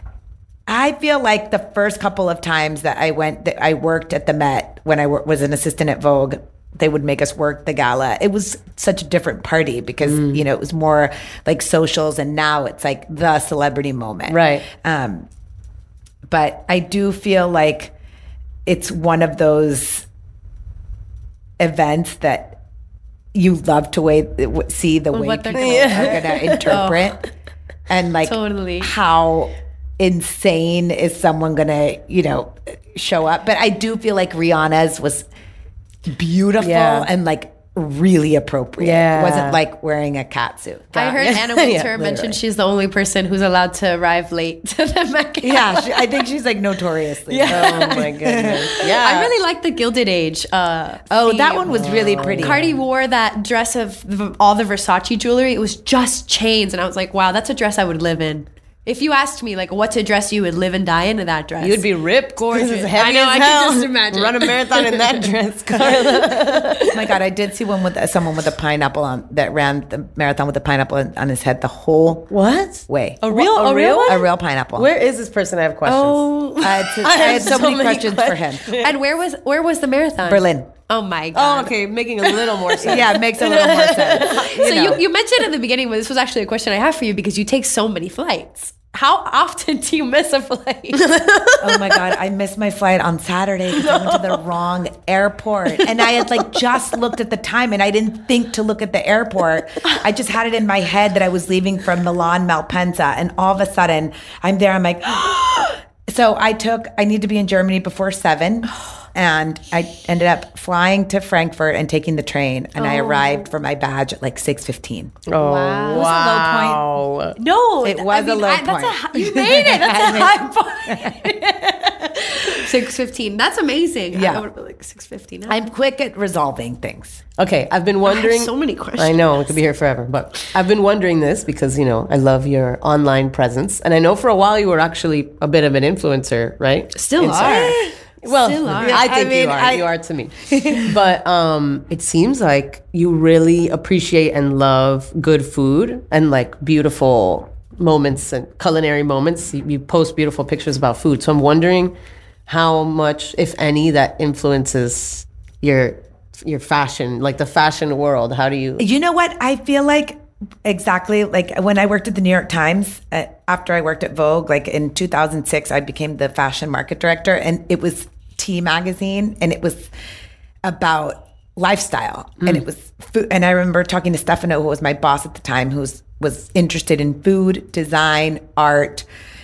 I feel like the first couple of times that I went, that I worked at the Met when I wor- was an assistant at Vogue, they would make us work the gala. It was such a different party because Mm. you know it was more like socials, and now it's like the celebrity moment, Right. Um, but I do feel like it's one of those events that you love to wait, see the way What they're people gonna- are going to interpret, and like Totally. how insane is someone going to, you know, show up. But I do feel like Rihanna's was beautiful Yeah. and like really appropriate. Yeah. It wasn't like wearing a catsuit. I heard Anna Wintour mention she's the only person who's allowed to arrive late to the Met Gala. Yeah, she, I think she's like notoriously. Oh my goodness. Yeah. I really like the Gilded Age. Uh, Oh, that theme. one was really pretty. Cardi wore that dress of the, all the Versace jewelry. It was just chains, and I was like, "Wow, that's a dress I would live in." If you asked me, like, what's a dress you would live and die in, that dress, You'd be ripped. Gorgeous. It's heavy I know, as I hell. can just imagine. Run a marathon in that dress, Carla. Oh my God, I did see one with someone with a pineapple on that ran the marathon with a pineapple on, on his head the whole What? way. A real, A a, real real one? A real pineapple. Where is this person? I have questions. Oh, Uh, it's- I, I have had so, so many, many questions, for him. and where was where was the marathon? Berlin. Oh my Oh, God. okay, making a little more sense. Yeah, it makes a little more sense. So know. you, you mentioned in the beginning, but this was actually a question I have for you because you take so many flights. How often do you miss a flight? Oh my God, I missed my flight on Saturday because I went to the wrong airport. And I had like just looked at the time and I didn't think to look at the airport. I just had it in my head that I was leaving from Milan Malpensa. And all of a sudden I'm there, I'm like, so I took, I need to be in Germany before seven. And I ended up flying to Frankfurt and taking the train. And I arrived for my badge at like six fifteen. Oh, Wow. It was a low point. No, It was I a mean, low I, that's point. a hi- you made it. That's a high point. Six fifteen. That's amazing. Yeah. I would be like six fifteen. I'm quick at resolving things. Okay, I've been wondering. so many questions. I know we could be here forever, but I've been wondering this because you know I love your online presence, and I know for a while you were actually a bit of an influencer, right? Still Inside. are. Well, Still are. I think I mean, you are. I- you are to me. But um, it seems like you really appreciate and love good food and like beautiful moments and culinary moments. You, you post beautiful pictures about food. So I'm wondering how much, if any, that influences your your fashion, like the fashion world. How do you? You know what? I feel like exactly like when I worked at the New York Times, uh, after I worked at Vogue, like in two thousand six, I became the fashion market director, and it was T magazine, and it was about lifestyle, and it was food. And I remember talking to Stefano, who was my boss at the time, who was, was interested in food, design, art.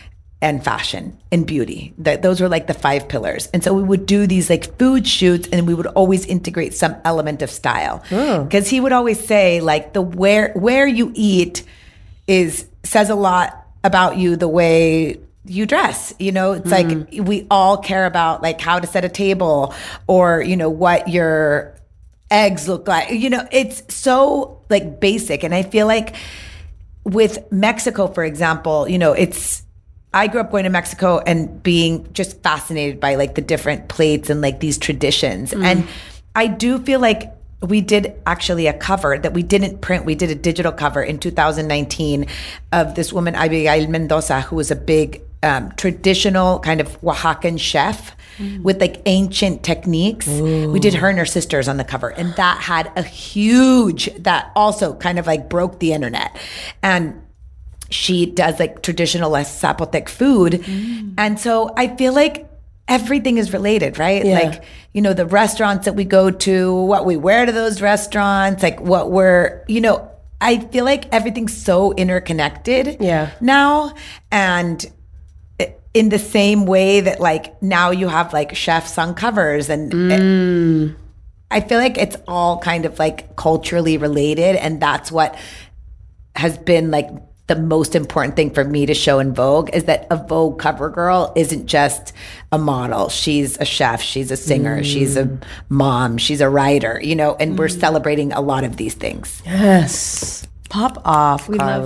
and fashion and beauty. That those were like the five pillars. And so we would do these like food shoots, and we would always integrate some element of style. Because he would always say like the where where you eat is says a lot about you the way you dress. You know, it's mm. like we all care about like how to set a table, or, you know, what your eggs look like. You know, it's so like basic. And I feel like with Mexico, for example, you know, it's, I grew up going to Mexico and being just fascinated by like the different plates and like these traditions. Mm. And I do feel like we did actually a cover that we didn't print. We did a digital cover in two thousand nineteen of this woman, Abigail Mendoza, who was a big um, traditional kind of Oaxacan chef mm. with like ancient techniques. Ooh. We did her and her sisters on the cover. And that had a huge, that also kind of like broke the internet. And she does like traditional Zapotec food. Mm. And so I feel like everything is related, right? Yeah. Like, you know, the restaurants that we go to, what we wear to those restaurants, like what we're, you know, I feel like everything's so interconnected yeah. now. And in the same way that like now you have like chefs on covers, and mm. it, I feel like it's all kind of like culturally related. And that's what has been like the most important thing for me to show in Vogue, is that a Vogue cover girl isn't just a model. She's a chef, she's a singer, mm. she's a mom, she's a writer, you know, and mm. we're celebrating a lot of these things. Yes. Pop off, we Carla.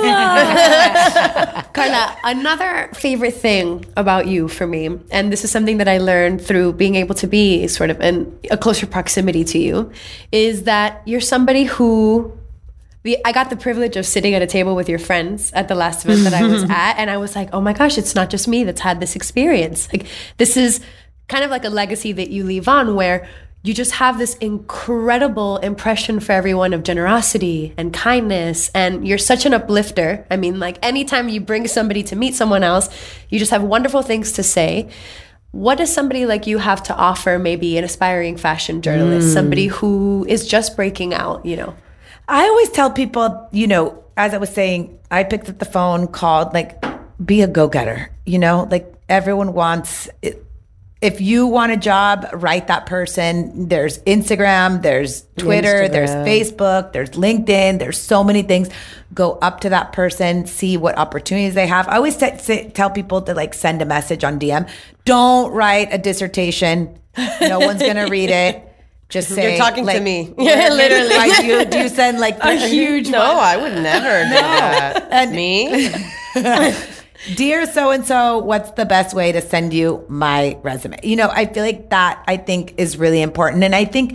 Love Carla, another favorite thing about you for me, and this is something that I learned through being able to be sort of in a closer proximity to you, is that you're somebody who We, I got the privilege of sitting at a table with your friends at the last event that I was at, and I was like, oh my gosh, it's not just me that's had this experience. Like, this is kind of like a legacy that you leave on, where you just have this incredible impression for everyone of generosity and kindness, and you're such an uplifter. I mean, like, anytime you bring somebody to meet someone else, you just have wonderful things to say. What does somebody like you have to offer maybe an aspiring fashion journalist, mm. somebody who is just breaking out, you know? I always tell people, you know, as I was saying, I picked up the phone, called, like, be a go-getter, you know, like everyone wants, if you want a job, write that person. There's Instagram, there's Twitter, Instagram. There's Facebook, there's LinkedIn, there's so many things. Go up to that person, see what opportunities they have. I always t- say, tell people to like send a message on D M. Don't write a dissertation. No one's going to read it. Just say, you're talking like, to me. Yeah, literally. Like, do, you, do you send like a huge? No, one? I would never do no. that. And me, dear so and so, what's the best way to send you my resume? You know, I feel like that. I think is really important, and I think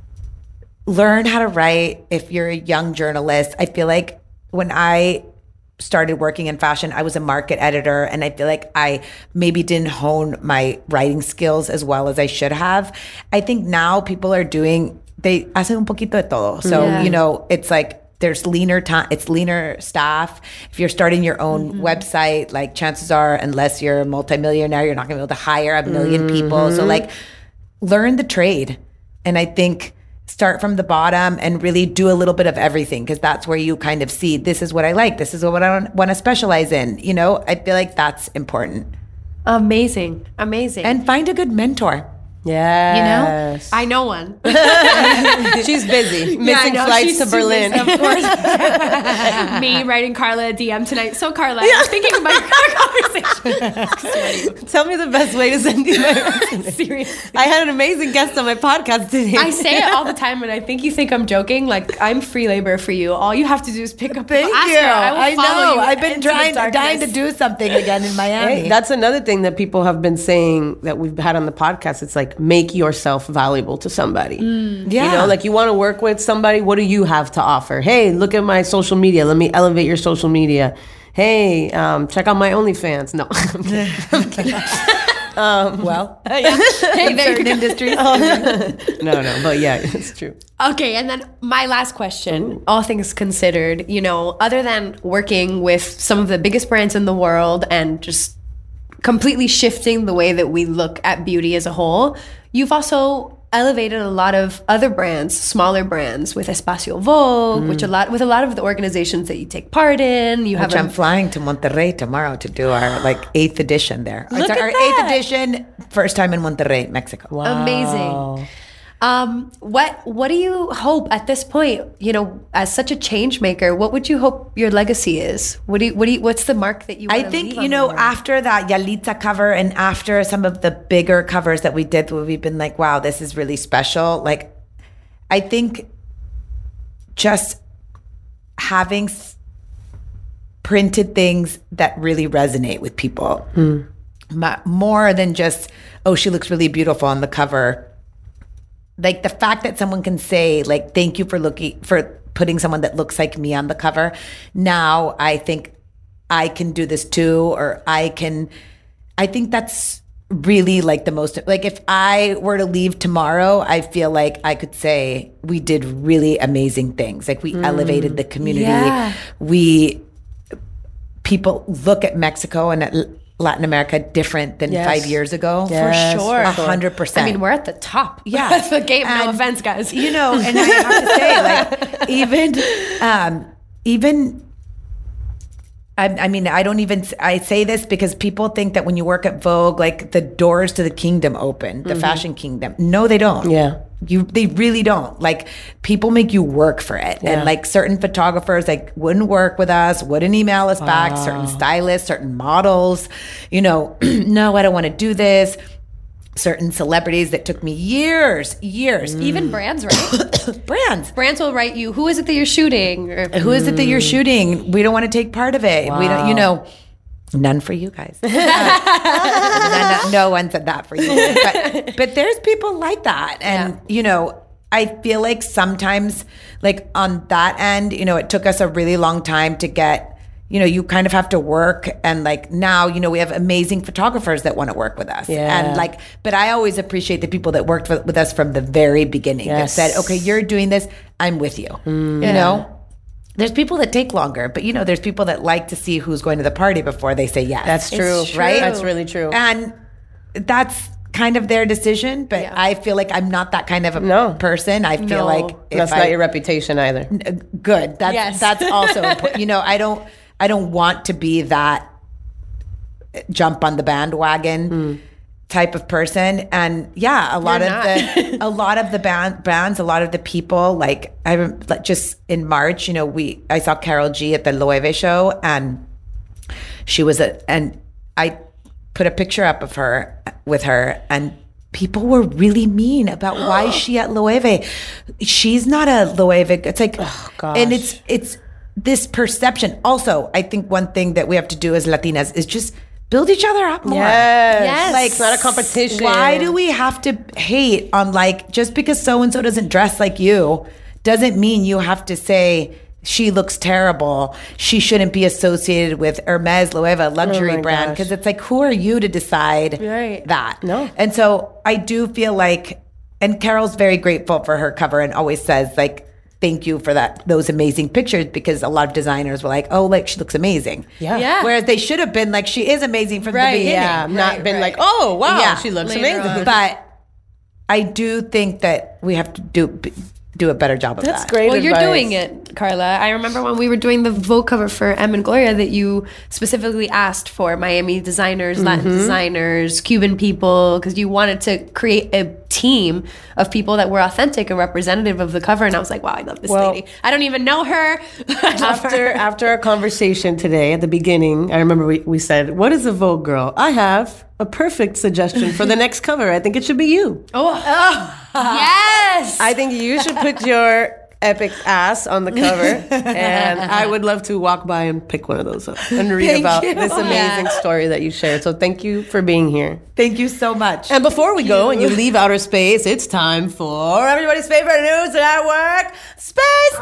learn how to write if you're a young journalist. I feel like when I started working in fashion, I was a market editor, and I feel like I maybe didn't hone my writing skills as well as I should have. I think now people are doing, they hacen un poquito de todo. So, yeah. you know, it's like there's leaner time, it's leaner staff. If you're starting your own mm-hmm. website, like chances are, unless you're a multimillionaire, you're not gonna be able to hire a million mm-hmm. people. So like learn the trade. And I think start from the bottom and really do a little bit of everything, because that's where you kind of see, this is what I like, this is what I want to specialize in. You know, I feel like that's important. Amazing. Amazing. And find a good mentor. Yeah. You know? I know one. She's busy. Missing yeah, flights She's to Berlin. Busy, of course. Me writing Carla a D M tonight. So, Carla, yeah. I'm thinking about your conversation. Tell me the best way to send you my resume. Seriously. I had an amazing guest on my podcast today. I say it all the time, and I think you think I'm joking. Like, I'm free labor for you. All you have to do is pick up. Thank ask you. Her. I, will I follow know. You I've been trying, dying to do something again in Miami. Hey, that's another thing that people have been saying that we've had on the podcast. It's like, make yourself valuable to somebody. Mm, yeah. You know, like you want to work with somebody, what do you have to offer? Hey, look at my social media. Let me elevate your social media. Hey, um, check out my OnlyFans. No, I'm kidding. I'm kidding. um, well, yeah. Hey, there certain industries. no, no, but yeah, it's true. Okay, and then my last question, all things considered, you know, other than working with some of the biggest brands in the world and just completely shifting the way that we look at beauty as a whole, you've also elevated a lot of other brands, smaller brands, with Espacio Vogue, Mm. which a lot with a lot of the organizations that you take part in. You Which have I'm a, flying to Monterrey tomorrow to do our like eighth edition there. Look it's at our that. eighth edition, first time in Monterrey, Mexico. Amazing. Um, what what do you hope at this point? You know, as such a change maker, what would you hope your legacy is? What do you, what do you, what's the mark that you? I wanna think, leave you on know, the world? after that Yalitza cover and after some of the bigger covers that we did, where we've been like, wow, this is really special. Like, I think just having s- printed things that really resonate with people, Ma- more than just, oh, she looks really beautiful on the cover. Like the fact that someone can say, like, thank you for looking, for putting someone that looks like me on the cover. Now I think I can do this too, or I can, I think that's really like the most, like if I were to leave tomorrow, I feel like I could say we did really amazing things. Like we Mm. elevated the community. Yeah. We, people look at Mexico and at L- Latin America different than Yes. five years ago. For sure. A hundred percent. I mean, we're at the top. Yeah. That's the game. No And, offense, guys. You know, and I have to say, like, even, um, even, I, I mean, I don't even, I say this because people think that when you work at Vogue, like the doors to the kingdom open, the Mhm. fashion kingdom. No, they don't. Yeah. You, they really don't. Like, people make you work for it. Yeah. And like certain photographers, like, wouldn't work with us, wouldn't email us back, Wow. certain stylists, certain models, you know, no, I don't want to do this. Certain celebrities that took me years, years. Even brands, right? brands. Brands will write you, who is it that you're shooting? Or, Who is it that you're shooting? We don't want to take part of it. We don't, you know, none for you guys. Uh, none- no one said that for you. But, but there's people like that. And, you know, I feel like sometimes, like on that end, you know, it took us a really long time to get, you know, you kind of have to work. And like now, you know, we have amazing photographers that want to work with us. Yeah. And like, but I always appreciate the people that worked with, with us from the very beginning Yes. that said, okay, you're doing this, I'm with you. You Yeah. know? There's people that take longer, but you know, there's people that like to see who's going to the party before they say yes. That's true. It's right? That's really true. And that's kind of their decision, but I feel like I'm not that kind of a No. person. I feel No. like if That's I, not your reputation either. good. That's Yes. that's also important. You know, I don't I don't want to be that jump on the bandwagon type of person. And yeah, a lot You're of the a lot of the band, bands, a lot of the people, like I rem- like just in March, you know, we I saw Carol G at the Loewe show, and she was a and I put a picture up of her with her, and people were really mean about why is she at Loewe. She's not a Loewe. It's like, and it's it's this perception. Also, I think one thing that we have to do as Latinas is just build each other up more. Yes. Yes. Like, It's not a competition. Why do we have to hate on, like, just because so and so doesn't dress like you doesn't mean you have to say she looks terrible, she shouldn't be associated with Hermes, Loewe, a luxury Oh my brand, gosh. because it's like, who are you to decide Right. that? No. And so I do feel like, and Carol's very grateful for her cover and always says, like, thank you for that, those amazing pictures, because a lot of designers were like, oh, like, she looks amazing. Yeah. Yeah. Whereas they should have been like, she is amazing from Right, the beginning. Yeah, not Right, been right. like, oh, wow, Yeah. she looks Later amazing. on. But I do think that we have to do do a better job of That's that. great Well, you're advice. doing it, Carla. I remember when we were doing the Vogue cover for Em and Gloria that you specifically asked for Miami designers, Latin Mm-hmm. designers, Cuban people, because you wanted to create a team of people that were authentic and representative of the cover. And I was like, wow, I love this Well, lady. I don't even know her. I love After her. after our conversation today at the beginning, I remember we, we said, what is a Vogue girl? I have a perfect suggestion for the next cover. I think it should be you. Oh, yes. I think you should put your epic ass on the cover, and I would love to walk by and pick one of those up and read Thank about you. this amazing Yeah. story that you shared. So thank you for being here. Thank you so much. And before we go and you leave outer space, it's time for everybody's favorite news network, Space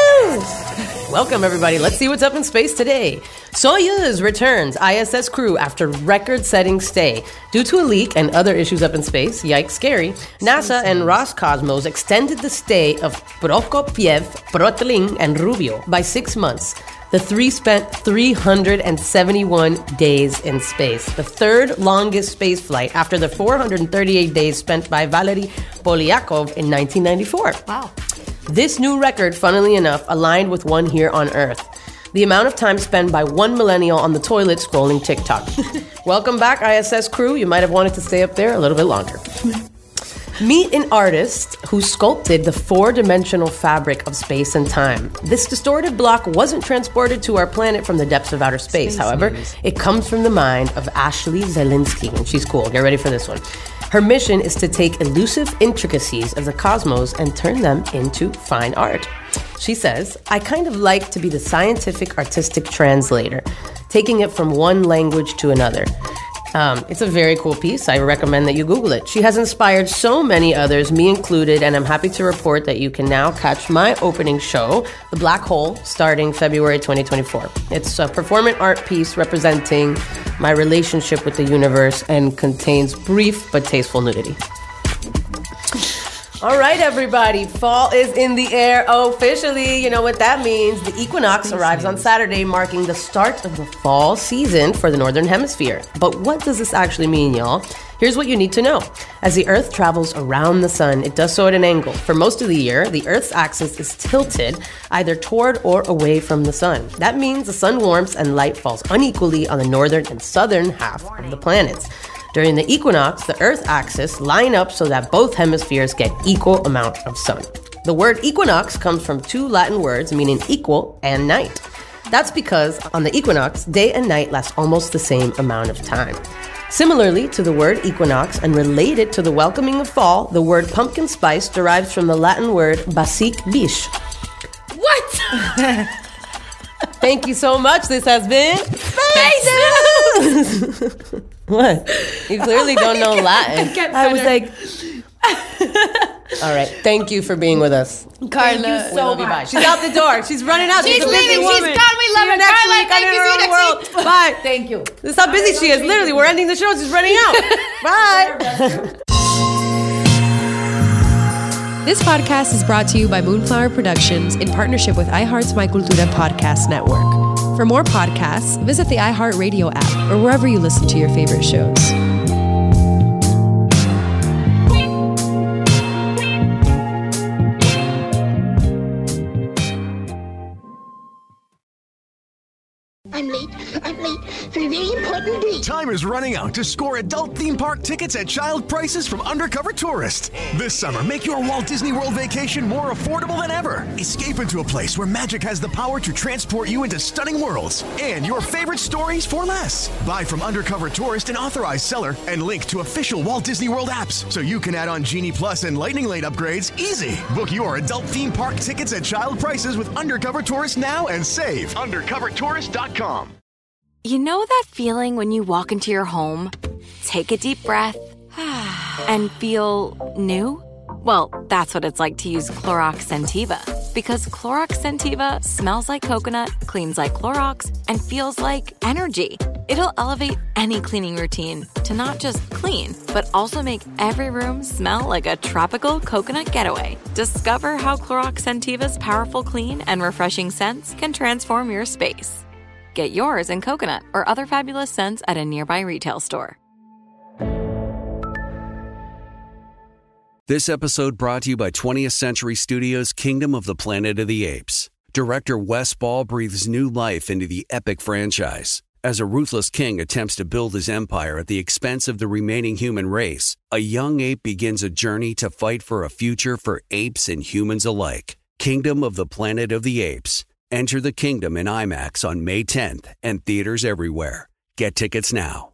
News! Welcome, everybody. Let's see what's up in space today. Soyuz returns I S S crew after record-setting stay. Due to a leak and other issues up in space, yikes, scary, NASA and Roscosmos extended the stay of Prokopiev, Protlin, and Rubio by six months. The three spent three hundred seventy-one days in space, the third longest space flight after the four hundred thirty-eight days spent by Valery Polyakov in nineteen ninety-four. Wow. This new record, funnily enough, aligned with one here on Earth. The amount of time spent by one millennial on the toilet scrolling TikTok. Welcome back, I S S crew. You might have wanted to stay up there a little bit longer. Meet an artist who sculpted the four-dimensional fabric of space and time. This distorted block wasn't transported to our planet from the depths of outer space. space However, news. It comes from the mind of Ashley Zelinsky, and she's cool. Get ready for this one. Her mission is to take elusive intricacies of the cosmos and turn them into fine art. She says, I kind of like to be the scientific artistic translator, taking it from one language to another. Um, it's a very cool piece. I recommend that you Google it. She has inspired so many others, me included, and I'm happy to report that you can now catch my opening show, The Black Hole, starting February twenty twenty-four. It's a performance art piece representing my relationship with the universe and contains brief but tasteful nudity. All right, everybody. Fall is in the air officially. You know what that means. The equinox arrives on Saturday, marking the start of the fall season for the Northern Hemisphere. But what does this actually mean, y'all? Here's what you need to know. As the Earth travels around the sun, it does so at an angle. For most of the year, the Earth's axis is tilted either toward or away from the sun. That means the sun warmth and light falls unequally on the northern and southern half of the planet. During the equinox, the Earth axis line up so that both hemispheres get equal amount of sun. The word equinox comes from two Latin words meaning equal and night. That's because on the equinox, day and night last almost the same amount of time. Similarly to the word equinox and related to the welcoming of fall, the word pumpkin spice derives from the Latin word basic biche. What? Thank you so much. This has been Space News! What? You clearly don't know Latin. I was like... All right. Thank you for being with us. Carla. Thank you so much. Bye. She's out the door. She's running out. She's She's a busy leaving. woman. She's gone. We love her. Next Carla, week thank on you. In See Her you Own next World. Bye. Thank you. This is how busy she is. Literally, we're ending the show. She's running out. Bye. This podcast is brought to you by Moonflower Productions in partnership with iHeart's My Cultura podcast network. For more podcasts, visit the iHeartRadio app or wherever you listen to your favorite shows. I'm late. I'm late for a very important date. Time is running out to score adult theme park tickets at child prices from Undercover Tourist. This summer, make your Walt Disney World vacation more affordable than ever. Escape into a place where magic has the power to transport you into stunning worlds and your favorite stories for less. Buy from Undercover Tourist, an authorized seller, and link to official Walt Disney World apps so you can add on Genie Plus and Lightning Lane upgrades easy. Book your adult theme park tickets at child prices with Undercover Tourist now and save. undercover tourist dot com. You know that feeling when you walk into your home, take a deep breath, and feel new? Well, that's what it's like to use Clorox Scentiva. Because Clorox Scentiva smells like coconut, cleans like Clorox, and feels like energy. It'll elevate any cleaning routine to not just clean, but also make every room smell like a tropical coconut getaway. Discover how Clorox Scentiva's powerful clean and refreshing scents can transform your space. Get yours in coconut or other fabulous scents at a nearby retail store. This episode brought to you by twentieth Century Studios' Kingdom of the Planet of the Apes. Director Wes Ball breathes new life into the epic franchise. As a ruthless king attempts to build his empire at the expense of the remaining human race, a young ape begins a journey to fight for a future for apes and humans alike. Kingdom of the Planet of the Apes. Enter the kingdom in IMAX on May tenth and theaters everywhere. Get tickets now.